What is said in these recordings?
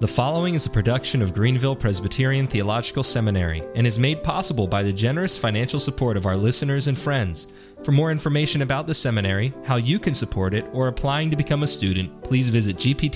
The following is a production of Greenville Presbyterian Theological Seminary and is made possible by the generous financial support of our listeners and friends. For more information about the seminary, how you can support it, or applying to become a student, please visit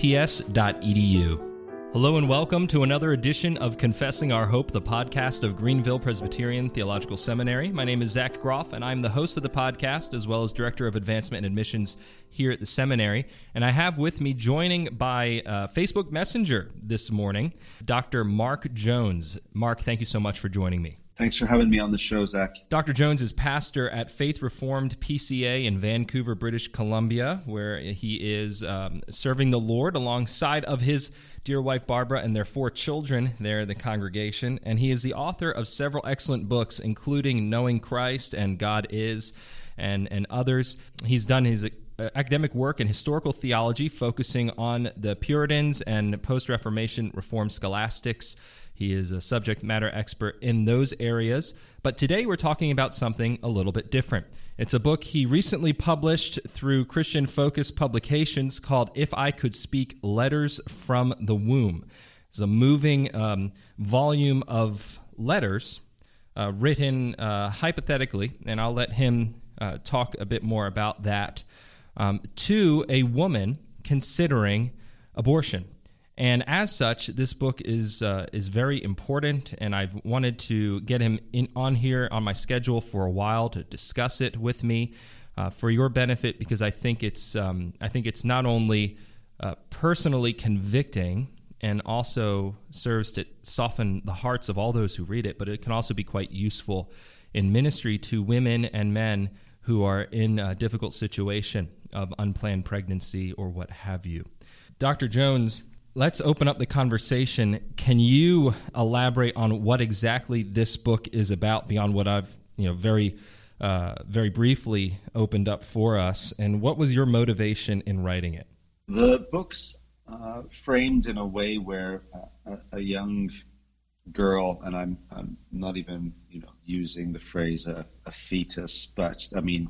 gpts.edu. Hello and welcome to another edition of Confessing Our Hope, the podcast of Greenville Presbyterian Theological Seminary. My name is Zach Groff, and I'm the host of the podcast, as well as Director of Advancement and Admissions here at the seminary. And I have with me, joining by Facebook Messenger this morning, Dr. Mark Jones. Mark, thank you so much for joining me. Thanks for having me on the show, Zach. Dr. Jones is pastor at Faith Reformed PCA in Vancouver, British Columbia, where he is serving the Lord alongside of his dear wife Barbara and their 4 children there in the congregation. And he is the author of several excellent books, including Knowing Christ and God Is, and others. He's done his academic work in historical theology, focusing on the Puritans and post-Reformation Reformed scholastics. He is a subject matter expert in those areas. But today we're talking about something a little bit different. It's a book he recently published through Christian Focus Publications called If I Could Speak, Letters from the Womb. It's a moving volume of letters written hypothetically, and I'll let him talk a bit more about that, to a woman considering abortion. And as such, this book is very important, and I've wanted to get him on here on my schedule for a while to discuss it with me for your benefit, because I think it's not only personally convicting and also serves to soften the hearts of all those who read it, but it can also be quite useful in ministry to women and men who are in a difficult situation of unplanned pregnancy or what have you. Dr. Jones, let's open up the conversation. Can you elaborate on what exactly this book is about beyond what I've very briefly opened up for us, and what was your motivation in writing it? The book's framed in a way where a young girl, and I'm not even using the phrase a fetus, but I mean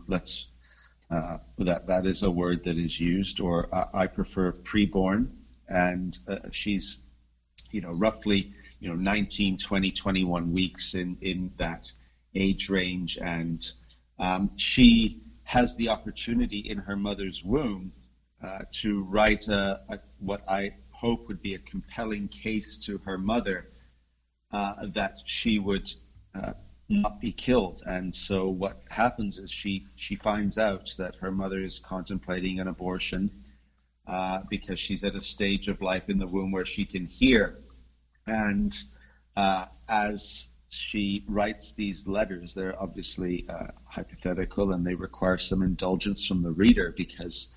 that is a word that is used, or I prefer preborn. And she's, roughly, 19, 20, 21 weeks in that age range. And she has the opportunity in her mother's womb to write what I hope would be a compelling case to her mother that she would not be killed. And so what happens is she finds out that her mother is contemplating an abortion, because she's at a stage of life in the womb where she can hear. And as she writes these letters, they're obviously hypothetical, and they require some indulgence from the reader because,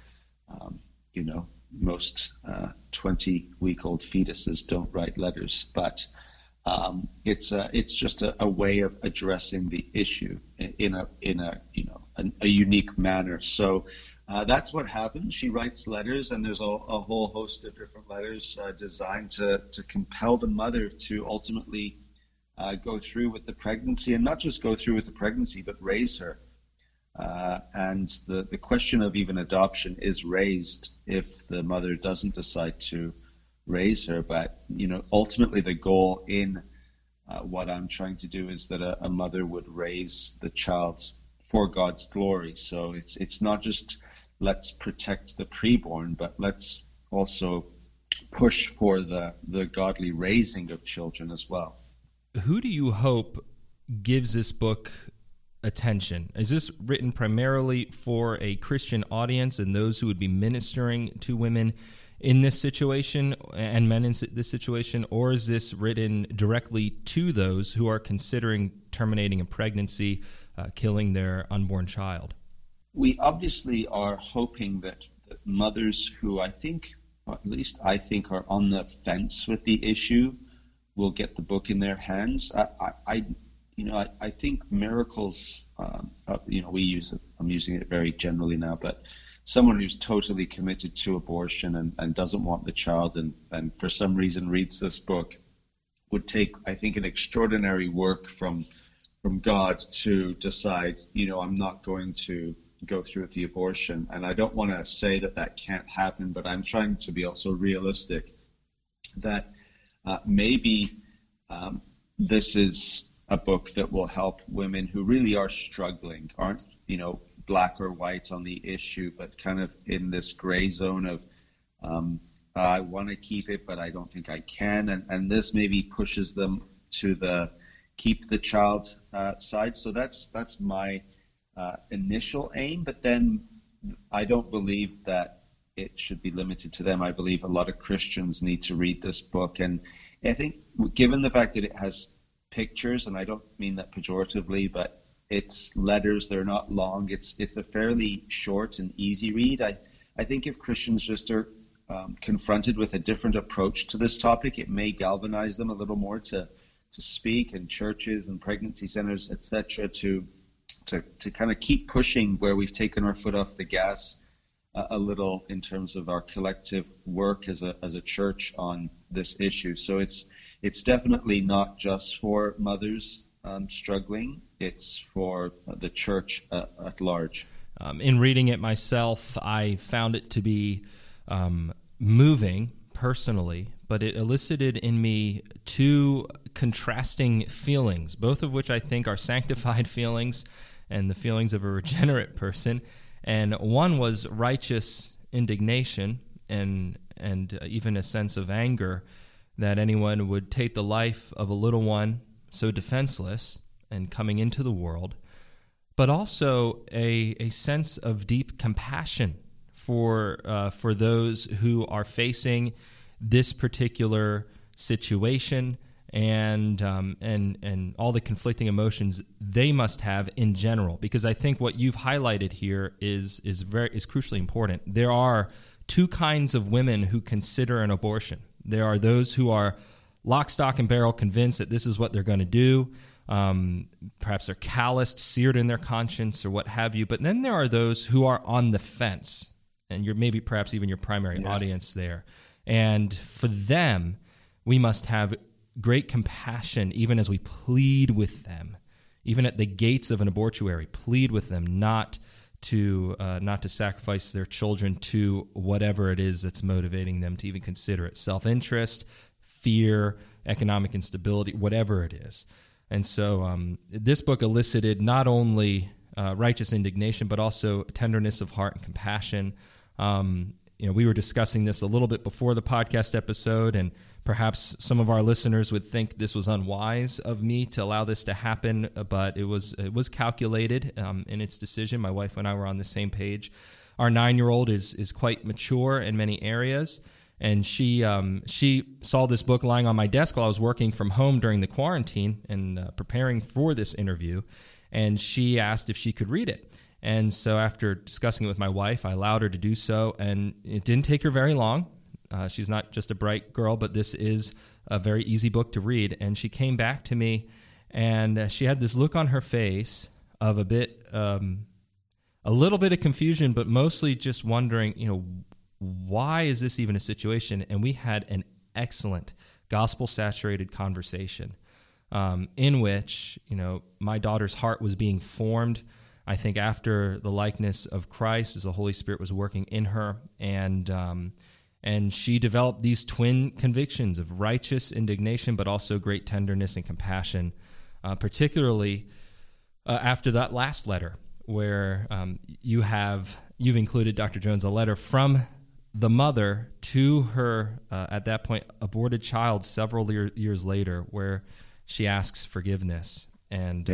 most 20-week-old fetuses don't write letters. But it's just a way of addressing the issue in a unique manner. So that's what happens. She writes letters, and there's a whole host of different letters designed to compel the mother to ultimately go through with the pregnancy, and not just go through with the pregnancy, but raise her. And the question of even adoption is raised if the mother doesn't decide to raise her. But, ultimately the goal in what I'm trying to do is that a mother would raise the child for God's glory. So it's not just let's protect the preborn, but let's also push for the godly raising of children as well. Who do you hope gives this book attention? Is this written primarily for a Christian audience and those who would be ministering to women in this situation and men in this situation, or is this written directly to those who are considering terminating a pregnancy, killing their unborn child? We obviously are hoping that mothers who I think, or at least I think, are on the fence with the issue will get the book in their hands. I think miracles, we use it, I'm using it very generally now, but someone who's totally committed to abortion and doesn't want the child and for some reason reads this book would take, I think, an extraordinary work from God to decide, I'm not going to go through with the abortion. And I don't want to say that can't happen, but I'm trying to be also realistic that maybe this is a book that will help women who really are struggling, aren't, black or white on the issue, but kind of in this gray zone of, I want to keep it, but I don't think I can. And this maybe pushes them to the keep the child side. So that's my initial aim. But then I don't believe that it should be limited to them. I believe a lot of Christians need to read this book. And I think given the fact that it has pictures, and I don't mean that pejoratively, but it's letters, they're not long. It's a fairly short and easy read. I think if Christians just are confronted with a different approach to this topic, it may galvanize them a little more to speak in churches and pregnancy centers, etc., to kind of keep pushing where we've taken our foot off the gas a little in terms of our collective work as a church on this issue. So it's definitely not just for mothers struggling; it's for the church at large. In reading it myself, I found it to be moving personally, but it elicited in me two contrasting feelings, both of which I think are sanctified feelings and the feelings of a regenerate person. And one was righteous indignation and even a sense of anger that anyone would take the life of a little one so defenseless and coming into the world, but also a sense of deep compassion for those who are facing this particular situation and all the conflicting emotions they must have in general. Because I think what you've highlighted here is crucially important. There are two kinds of women who consider an abortion. There are those who are lock, stock, and barrel convinced that this is what they're going to do. Perhaps they're calloused, seared in their conscience, or what have you. But then there are those who are on the fence, and you're maybe perhaps even your primary audience there. And for them, we must have great compassion even as we plead with them, even at the gates of an abortuary, plead with them not to sacrifice their children to whatever it is that's motivating them to even consider it, self-interest, fear, economic instability, whatever it is. And so this book elicited not only righteous indignation, but also tenderness of heart and compassion. We were discussing this a little bit before the podcast episode, and perhaps some of our listeners would think this was unwise of me to allow this to happen, but it was calculated in its decision. My wife and I were on the same page. Our 9-year-old is quite mature in many areas, and she saw this book lying on my desk while I was working from home during the quarantine and preparing for this interview, and she asked if she could read it. And so after discussing it with my wife, I allowed her to do so, and it didn't take her very long. She's not just a bright girl, but this is a very easy book to read. And she came back to me, and she had this look on her face of a little bit of confusion, but mostly just wondering, why is this even a situation? And we had an excellent gospel-saturated conversation in which, my daughter's heart was being formed, I think, after the likeness of Christ as the Holy Spirit was working in her, and she developed these twin convictions of righteous indignation, but also great tenderness and compassion, particularly after that last letter, where you've included, Dr. Jones, a letter from the mother to her, at that point, aborted child several years later, where she asks forgiveness and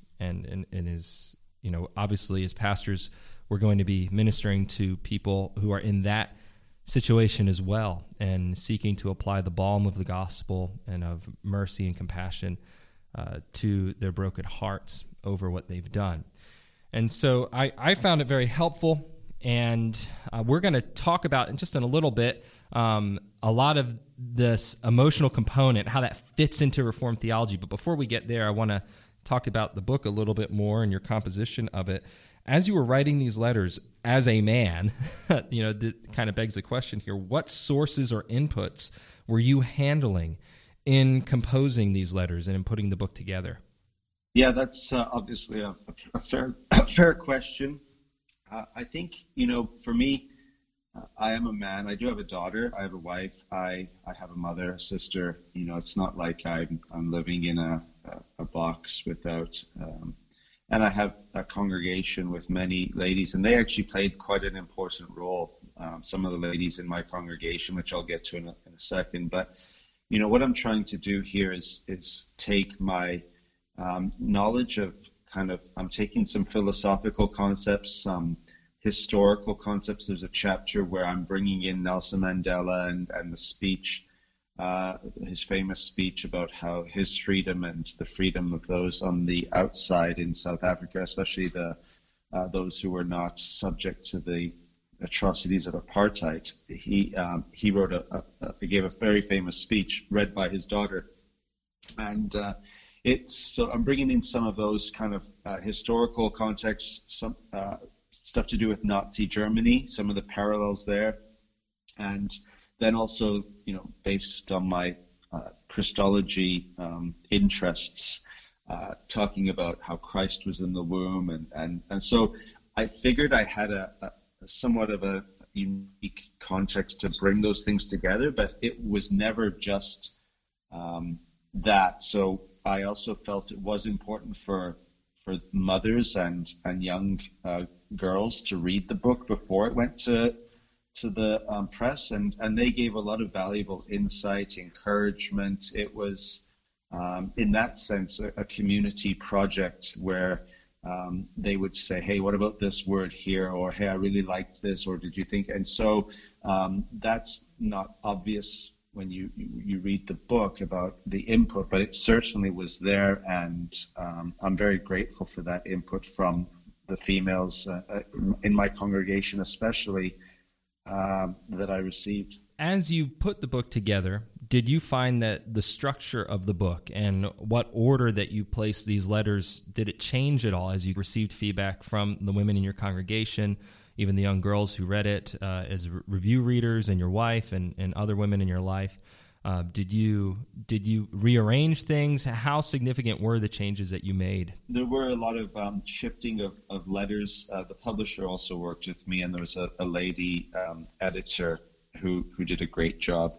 is, obviously as pastors, we're going to be ministering to people who are in that situation as well and seeking to apply the balm of the gospel and of mercy and compassion to their broken hearts over what they've done. And so I found it very helpful, and we're going to talk about in a little bit a lot of this emotional component, how that fits into Reformed theology. But before we get there, I want to talk about the book a little bit more and your composition of it. As you were writing these letters as a man, that kind of begs the question here, what sources or inputs were you handling in composing these letters and in putting the book together? Yeah, that's obviously a fair question. I think, for me, I am a man. I do have a daughter. I have a wife. I have a mother, a sister. It's not like I'm living in a box without. And I have a congregation with many ladies, and they actually played quite an important role. Some of the ladies in my congregation, which I'll get to in a second. But what I'm trying to do here is take my knowledge of I'm taking some philosophical concepts, some historical concepts. There's a chapter where I'm bringing in Nelson Mandela and the speech, his famous speech about how his freedom and the freedom of those on the outside in South Africa, especially those who were not subject to the atrocities of apartheid. He gave a very famous speech read by his daughter, and so I'm bringing in some of those kind of historical contexts, some stuff to do with Nazi Germany, some of the parallels there, and then also, based on my Christology interests, talking about how Christ was in the womb, and so I figured I had a somewhat of a unique context to bring those things together, but it was never just that. So I also felt it was important for mothers and young girls to read the book before it went to the press, and they gave a lot of valuable insight, encouragement. It was, in that sense, a community project where they would say, hey, what about this word here? Or, hey, I really liked this, or did you think? And so that's not obvious when you read the book about the input, but it certainly was there, and I'm very grateful for that input from the females in my congregation, especially, that I received. As you put the book together, did you find that the structure of the book and what order that you placed these letters, did it change at all as you received feedback from the women in your congregation, even the young girls who read it, as review readers, and your wife and other women in your life? Did you rearrange things? How significant were the changes that you made? There were a lot of shifting of letters. The publisher also worked with me, and there was a lady editor who did a great job.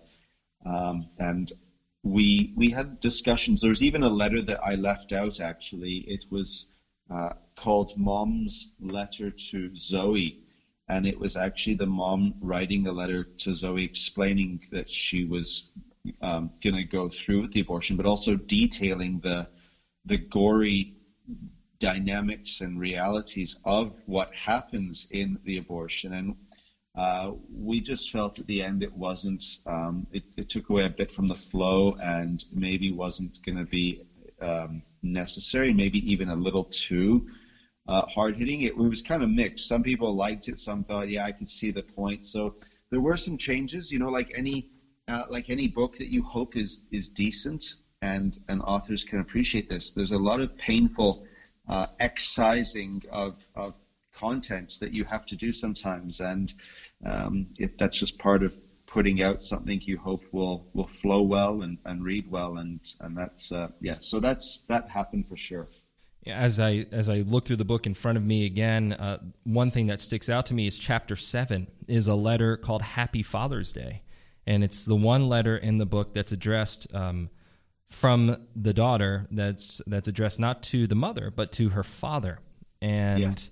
And we had discussions. There was even a letter that I left out, actually. It was called Mom's Letter to Zoe. And it was actually the mom writing a letter to Zoe explaining that she was going to go through with the abortion, but also detailing the gory dynamics and realities of what happens in the abortion. And we just felt at the end it wasn't, it took away a bit from the flow, and maybe wasn't going to be necessary, maybe even a little too hard-hitting. It was kind of mixed. Some people liked it, some thought, yeah, I could see the point. So there were some changes, like any book that you hope is decent and authors can appreciate this. There's a lot of painful excising of content that you have to do sometimes, and that's just part of putting out something you hope will flow well and read well, and that's so that happened for sure. As I look through the book in front of me again, one thing that sticks out to me is chapter 7 is a letter called Happy Father's Day. And it's the one letter in the book that's addressed from the daughter, that's addressed not to the mother, but to her father. And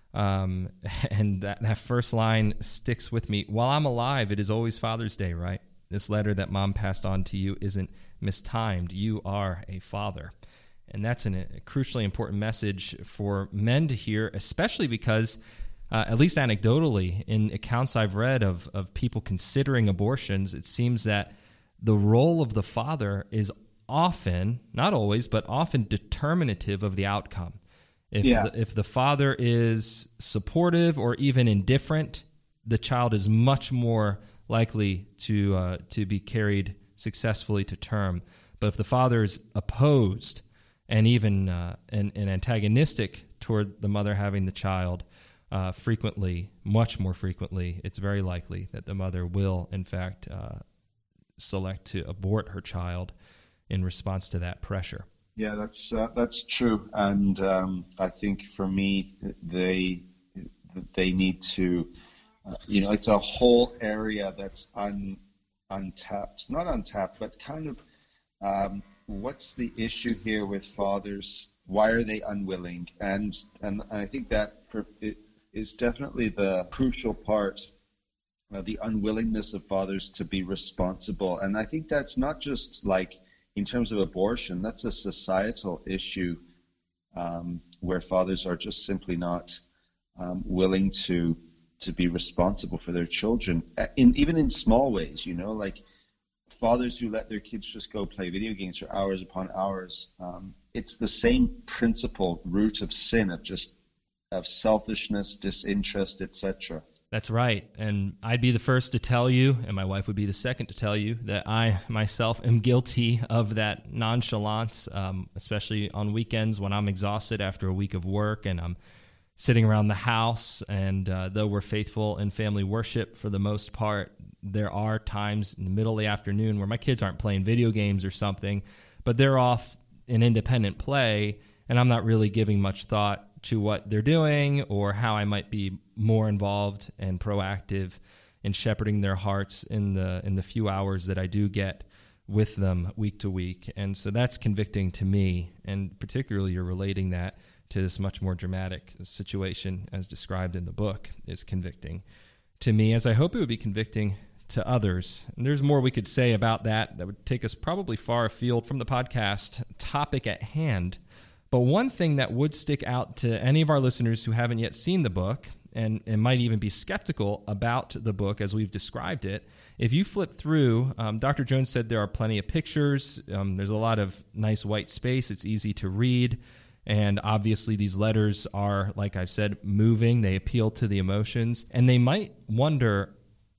and that first line sticks with me. While I'm alive, it is always Father's Day, right? This letter that Mom passed on to you isn't mistimed. You are a father. And that's a crucially important message for men to hear, especially because, at least anecdotally, in accounts I've read of people considering abortions, it seems that the role of the father is often, not always, but often determinative of the outcome. If the father is supportive or even indifferent, the child is much more likely to be carried successfully to term. But if the father is opposed and even and antagonistic toward the mother having the child, frequently, much more frequently, it's very likely that the mother will, in fact, select to abort her child in response to that pressure. Yeah, that's true, and I think for me, they need to it's a whole area that's untapped, not untapped, but kind of what's the issue here with fathers? Why are they unwilling? And I think that it is definitely the crucial part of the unwillingness of fathers to be responsible. And I think that's not just like in terms of abortion, that's a societal issue where fathers are just simply not willing to be responsible for their children, even in small ways, like fathers who let their kids just go play video games for hours upon hours. It's the same principle root of sin, of selfishness, disinterest, etc. That's right. And I'd be the first to tell you, and my wife would be the second to tell you, that I myself am guilty of that nonchalance, especially on weekends when I'm exhausted after a week of work and I'm sitting around the house. And though we're faithful in family worship for the most part, there are times in the middle of the afternoon where my kids aren't playing video games or something, but they're off in independent play, and I'm not really giving much thought to what they're doing or how I might be more involved and proactive in shepherding their hearts in the few hours that I do get with them week to week. And so that's convicting to me, and particularly you're relating that to this much more dramatic situation as described in the book is convicting to me, as I hope it would be convicting to others. And there's more we could say about that would take us probably far afield from the podcast topic at hand. But one thing that would stick out to any of our listeners who haven't yet seen the book and might even be skeptical about the book as we've described it, if you flip through, Dr. Jones said there are plenty of pictures. There's a lot of nice white space. It's easy to read. And obviously these letters are, like I've said, moving. They appeal to the emotions. And they might wonder,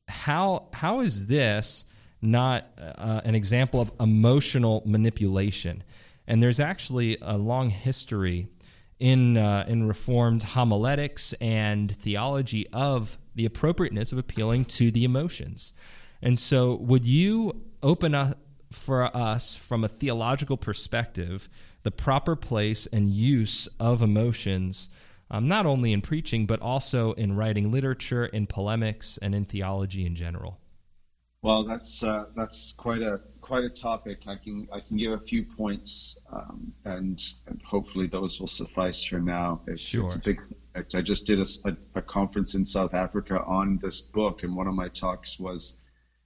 how is this not an example of emotional manipulation? And there's actually a long history in Reformed homiletics and theology of the appropriateness of appealing to the emotions. And so would you open up for us from a theological perspective the proper place and use of emotions, not only in preaching, but also in writing literature, in polemics, and in theology in general? Well, that's quite a topic. I can give a few points, and hopefully those will suffice for now. Sure. It's a big subject. I just did a conference in South Africa on this book, and one of my talks was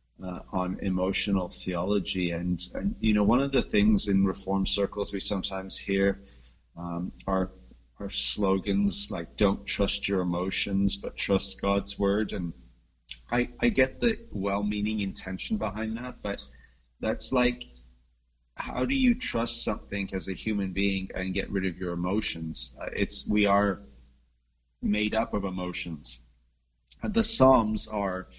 on emotional theology. And one of the things in Reformed circles we sometimes hear are slogans like "Don't trust your emotions, but trust God's word." And I get the well-meaning intention behind that, but that's like, how do you trust something as a human being and get rid of your emotions? We are made up of emotions. The Psalms are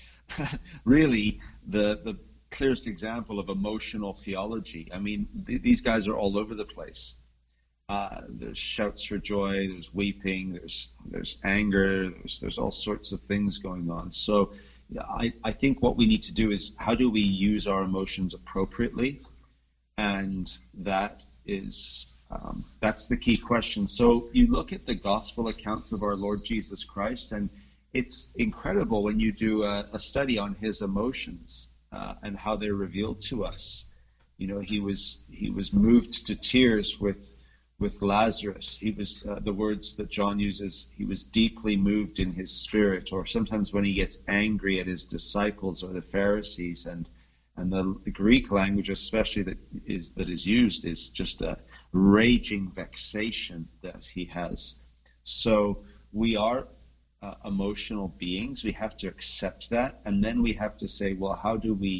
really the clearest example of emotional theology. I mean, these guys are all over the place. There's shouts for joy, there's weeping, there's anger, there's all sorts of things going on. So I think what we need to do is, how do we use our emotions appropriately? And that is that's the key question. So you look at the gospel accounts of our Lord Jesus Christ, and it's incredible when you do a study on his emotions and how they're revealed to us. He was moved to tears with Lazarus. He was the words that John uses, he was deeply moved in his spirit. Or sometimes when he gets angry at his disciples or the Pharisees, and the Greek language especially that is used is just a raging vexation that he has. So we are emotional beings. We have to accept that, and then we have to say, well, how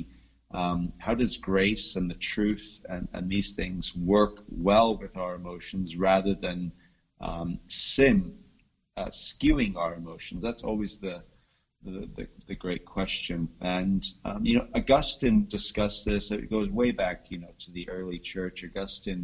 does grace and the truth and these things work well with our emotions rather than sin skewing our emotions? That's always the great question. And Augustine discussed this. It goes way back, to the early church. Augustine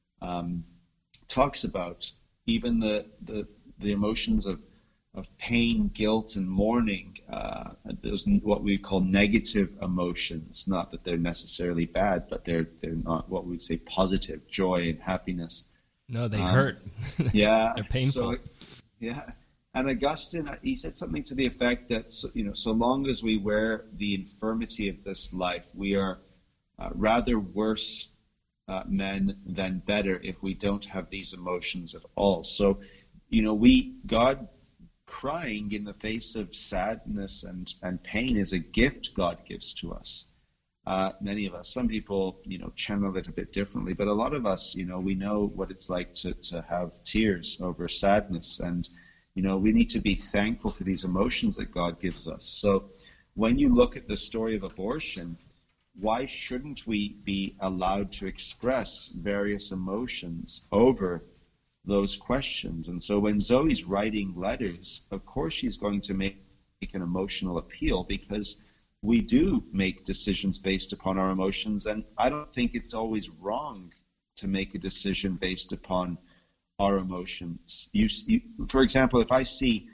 talks about even the emotions of pain, guilt, and mourning. Those what we call negative emotions. Not that they're necessarily bad, but they're not what we'd say positive, joy and happiness. No, they hurt. Yeah, they're painful. So, yeah, And Augustine, he said something to the effect that, so long as we wear the infirmity of this life, we are rather worse men than better if we don't have these emotions at all. So, God crying in the face of sadness and pain is a gift God gives to us. Many of us, some people, channel it a bit differently, but a lot of us, we know what it's like to have tears over sadness, and, we need to be thankful for these emotions that God gives us. So when you look at the story of abortion, why shouldn't we be allowed to express various emotions over those questions? And so when Zoe's writing letters, of course she's going to make an emotional appeal, because we do make decisions based upon our emotions, and I don't think it's always wrong to make a decision based upon our emotions. For example, if I see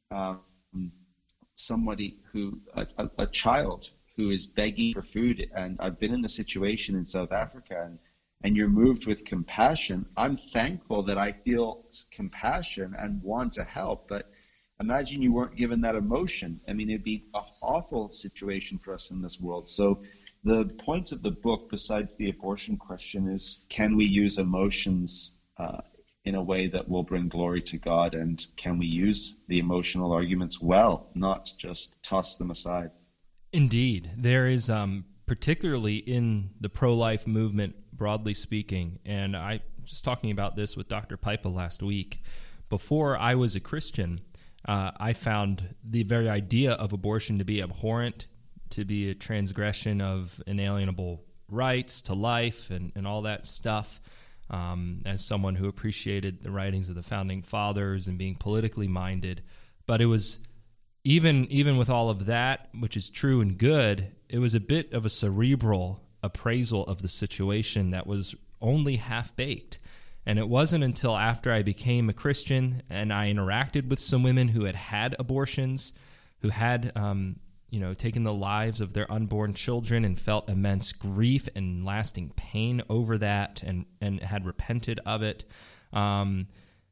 somebody a child who is begging for food, and I've been in the situation in South Africa, and you're moved with compassion, I'm thankful that I feel compassion and want to help. But imagine you weren't given that emotion. I mean, it'd be an awful situation for us in this world. So the point of the book, besides the abortion question, is can we use emotions in a way that will bring glory to God? And can we use the emotional arguments well, not just toss them aside? Indeed. There is, particularly in the pro-life movement, broadly speaking, and I was just talking about this with Dr. Pipa last week. Before I was a Christian, I found the very idea of abortion to be abhorrent, to be a transgression of inalienable rights to life and all that stuff. As someone who appreciated the writings of the founding fathers and being politically minded, but it was even with all of that, which is true and good, it was a bit of a cerebral appraisal of the situation that was only half-baked. And it wasn't until after I became a Christian and I interacted with some women who had abortions, who had taken the lives of their unborn children and felt immense grief and lasting pain over that, and had repented of it, and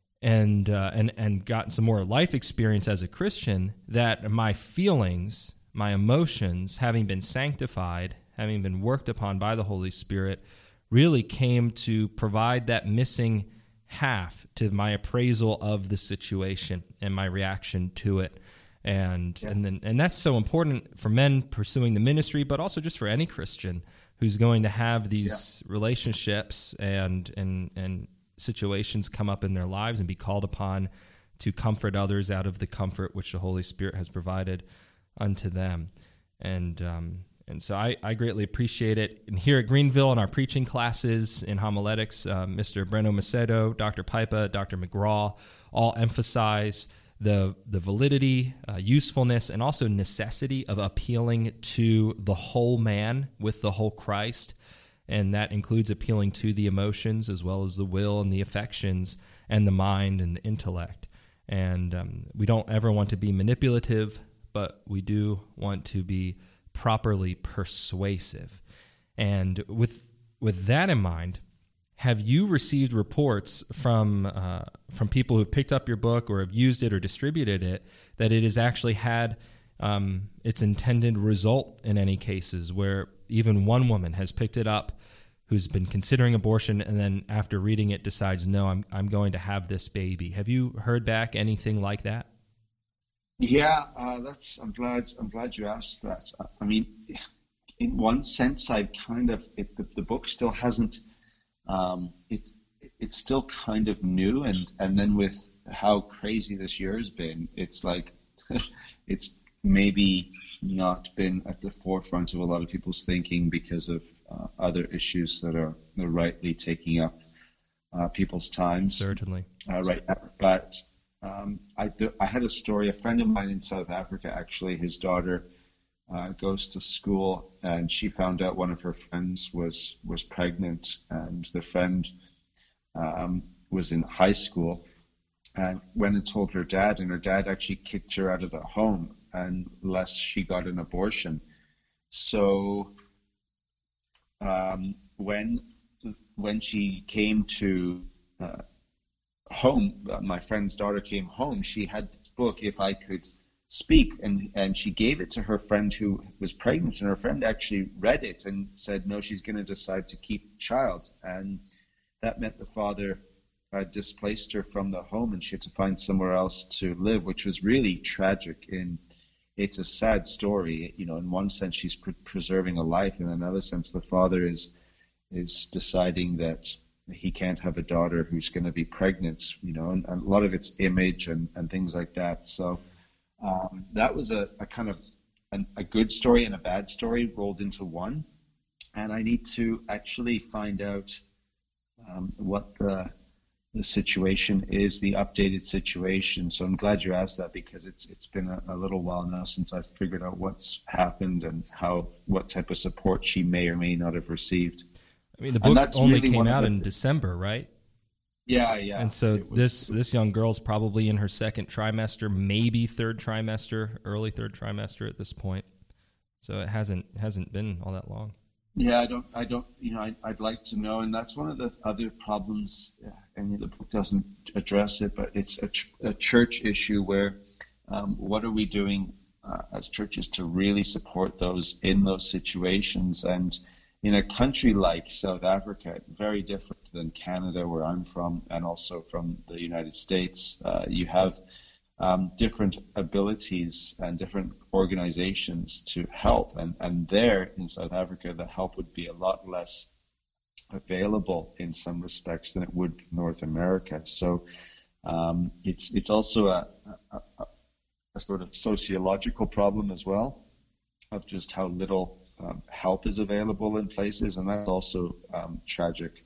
gotten some more life experience as a Christian, that my feelings, my emotions, having been sanctified, having been worked upon by the Holy Spirit, really came to provide that missing half to my appraisal of the situation and my reaction to it. And that's so important for men pursuing the ministry, but also just for any Christian who's going to have these relationships and situations come up in their lives and be called upon to comfort others out of the comfort which the Holy Spirit has provided unto them. And so I greatly appreciate it. And here at Greenville, in our preaching classes in homiletics, Mr. Breno Macedo, Dr. Pipa, Dr. McGraw all emphasize the validity, usefulness, and also necessity of appealing to the whole man with the whole Christ. And that includes appealing to the emotions as well as the will and the affections and the mind and the intellect. And we don't ever want to be manipulative, but we do want to be properly persuasive. And with that in mind, have you received reports from people who've picked up your book or have used it or distributed it that it has actually had its intended result in any cases, where even one woman has picked it up who's been considering abortion and then after reading it decides, no, I'm going to have this baby? Have you heard back anything like that? Yeah, I'm glad you asked that. I mean, in one sense, the book still hasn't. It's still kind of new, and then with how crazy this year has been, it's like it's maybe not been at the forefront of a lot of people's thinking because of other issues that are rightly taking up people's time. Certainly, right now. But I had a story. A friend of mine in South Africa, actually, his daughter goes to school, and she found out one of her friends was pregnant, and the friend was in high school, and went and told her dad, and her dad actually kicked her out of the home unless she got an abortion. So when she came to home, my friend's daughter came home, she had book if I could speak, and she gave it to her friend who was pregnant, and her friend actually read it and said, no, she's going to decide to keep the child. And that meant the father displaced her from the home, and she had to find somewhere else to live, which was really tragic. And it's a sad story. You know, in one sense, she's preserving a life. In another sense, the father is deciding that he can't have a daughter who's going to be pregnant, you know, and a lot of it's image and things like that. So that was a kind of a good story and a bad story rolled into one. And I need to actually find out what the situation is, the updated situation. So I'm glad you asked that, because it's been a little while now since I've figured out what's happened and what type of support she may or may not have received. I mean, the book only came out in December, right? Yeah. And so this young girl's probably in her second trimester, maybe third trimester, early third trimester at this point. So it hasn't been all that long. Yeah, I don't, you know, I'd like to know, and that's one of the other problems, and the book doesn't address it, but it's a church issue where what are we doing as churches to really support those in those situations? And in a country like South Africa, very different than Canada, where I'm from, and also from the United States, you have different abilities and different organizations to help. And there in South Africa, the help would be a lot less available in some respects than it would in North America. So it's also a sort of sociological problem as well, of just how little help is available in places, and that's also tragic.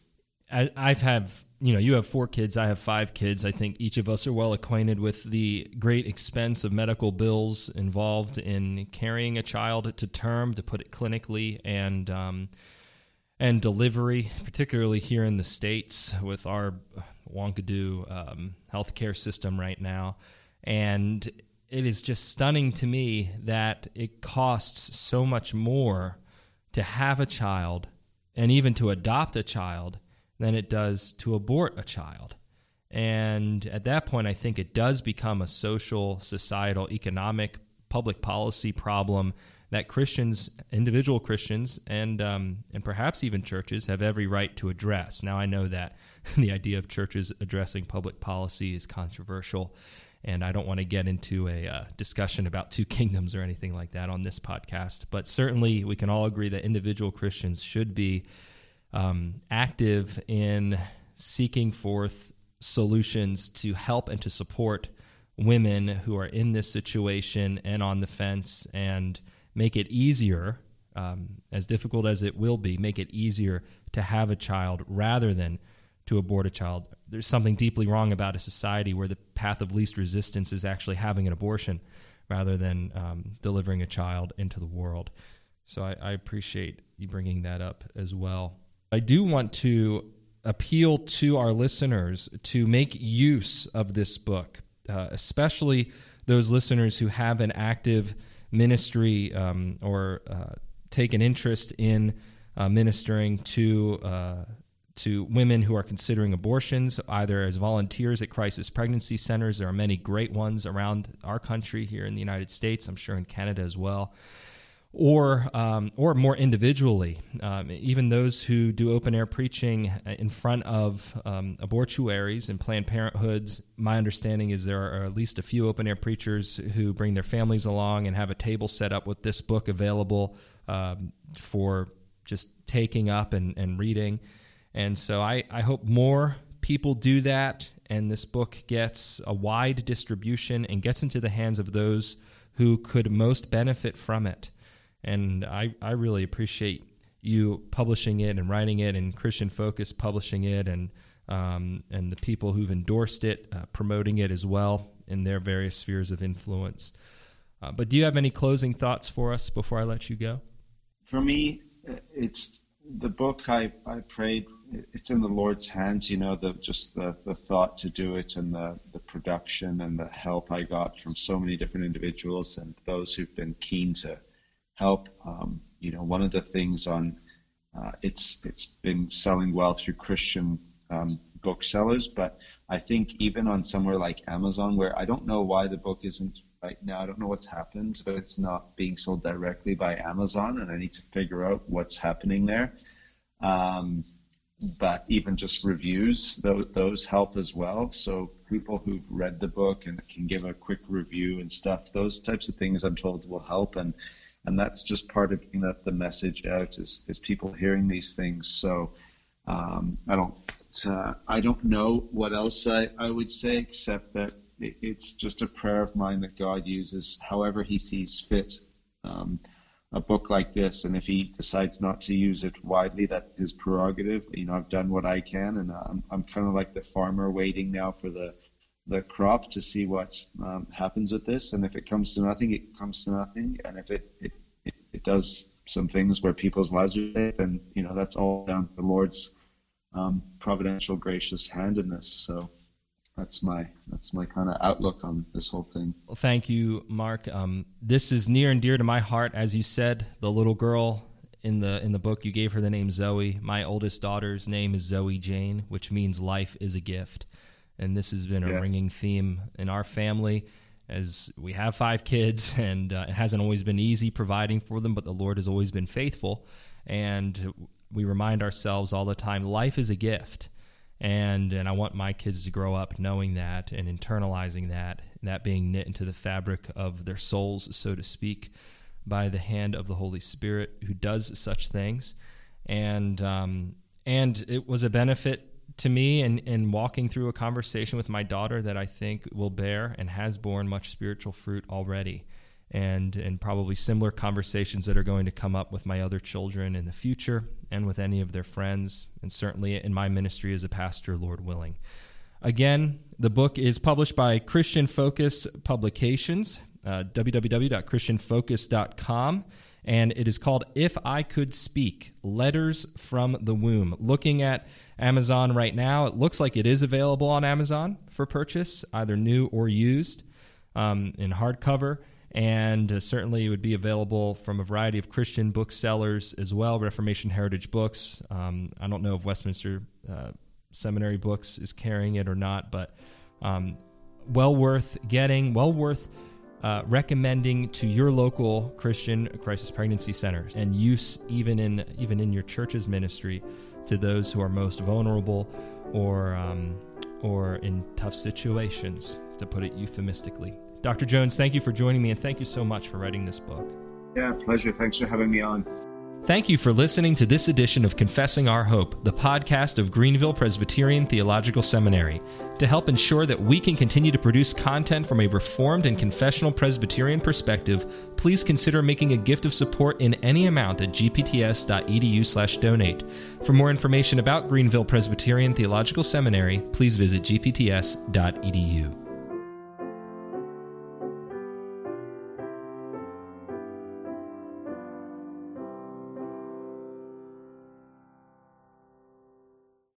You have 4 kids, I have 5 kids. I think each of us are well acquainted with the great expense of medical bills involved in carrying a child to term, to put it clinically, and delivery, particularly here in the States with our wonkadoo healthcare system right now. And it is just stunning to me that it costs so much more to have a child and even to adopt a child than it does to abort a child. And at that point, I think it does become a social, societal, economic, public policy problem that Christians, individual Christians, and perhaps even churches have every right to address. Now, I know that the idea of churches addressing public policy is controversial, and I don't want to get into a discussion about 2 kingdoms or anything like that on this podcast, but certainly we can all agree that individual Christians should be active in seeking forth solutions to help and to support women who are in this situation and on the fence, and make it easier, as difficult as it will be, make it easier to have a child rather than to abort a child. There's something deeply wrong about a society where the path of least resistance is actually having an abortion rather than delivering a child into the world. So I appreciate you bringing that up as well. I do want to appeal to our listeners to make use of this book, especially those listeners who have an active ministry or take an interest in ministering to women who are considering abortions, either as volunteers at crisis pregnancy centers. There are many great ones around our country here in the United States, I'm sure in Canada as well. Or more individually, even those who do open-air preaching in front of abortuaries and Planned Parenthoods. My understanding is there are at least a few open-air preachers who bring their families along and have a table set up with this book available for just taking up and reading. And so I hope more people do that, and this book gets a wide distribution and gets into the hands of those who could most benefit from it. And I really appreciate you publishing it and writing it, and Christian Focus publishing it, and the people who've endorsed it, promoting it as well in their various spheres of influence. But do you have any closing thoughts for us before I let you go? For me, it's the book. I prayed. It's in the Lord's hands. You know, the thought to do it, and the production and the help I got from so many different individuals and those who've been keen to help. One of the things it's been selling well through Christian booksellers, but I think even on somewhere like Amazon, where I don't know why the book isn't right now, I don't know what's happened, but it's not being sold directly by Amazon, and I need to figure out what's happening there. But even just reviews, those help as well. So people who've read the book and can give a quick review and stuff, those types of things I'm told will help. And that's just part of getting the message out is people hearing these things. So I don't know what else I would say, except that it's just a prayer of mine that God uses however he sees fit. A book like this, and if he decides not to use it widely, that's his prerogative. I've done what I can, and I'm kind of like the farmer waiting now for the crop to see what happens with this. And if it comes to nothing, it comes to nothing. And if it does some things where people's lives are saved, then that's all down to the Lord's providential, gracious hand in this. So that's my kind of outlook on this whole thing. Well, thank you, Mark. This is near and dear to my heart. As you said, the little girl in the book, you gave her the name Zoe. My oldest daughter's name is Zoe Jane, which means life is a gift. And this has been a ringing theme in our family, as we have 5 kids, and it hasn't always been easy providing for them, but the Lord has always been faithful. And we remind ourselves all the time, life is a gift. And I want my kids to grow up knowing that and internalizing that being knit into the fabric of their souls, so to speak, by the hand of the Holy Spirit who does such things. And it was a benefit to me in walking through a conversation with my daughter that I think will bear and has borne much spiritual fruit already. And probably similar conversations that are going to come up with my other children in the future and with any of their friends, and certainly in my ministry as a pastor, Lord willing. Again, the book is published by Christian Focus Publications, www.christianfocus.com, and it is called If I Could Speak, Letters from the Womb. Looking at Amazon right now, it looks like it is available on Amazon for purchase, either new or used, in hardcover. And certainly it would be available from a variety of Christian booksellers as well, Reformation Heritage Books. I don't know if Westminster Seminary Books is carrying it or not, but well worth getting, well worth recommending to your local Christian crisis pregnancy centers, and use even in your church's ministry to those who are most vulnerable or in tough situations, to put it euphemistically. Dr. Jones, thank you for joining me, and thank you so much for writing this book. Yeah, pleasure. Thanks for having me on. Thank you for listening to this edition of Confessing Our Hope, the podcast of Greenville Presbyterian Theological Seminary. To help ensure that we can continue to produce content from a Reformed and confessional Presbyterian perspective, please consider making a gift of support in any amount at gpts.edu/donate. For more information about Greenville Presbyterian Theological Seminary, please visit gpts.edu.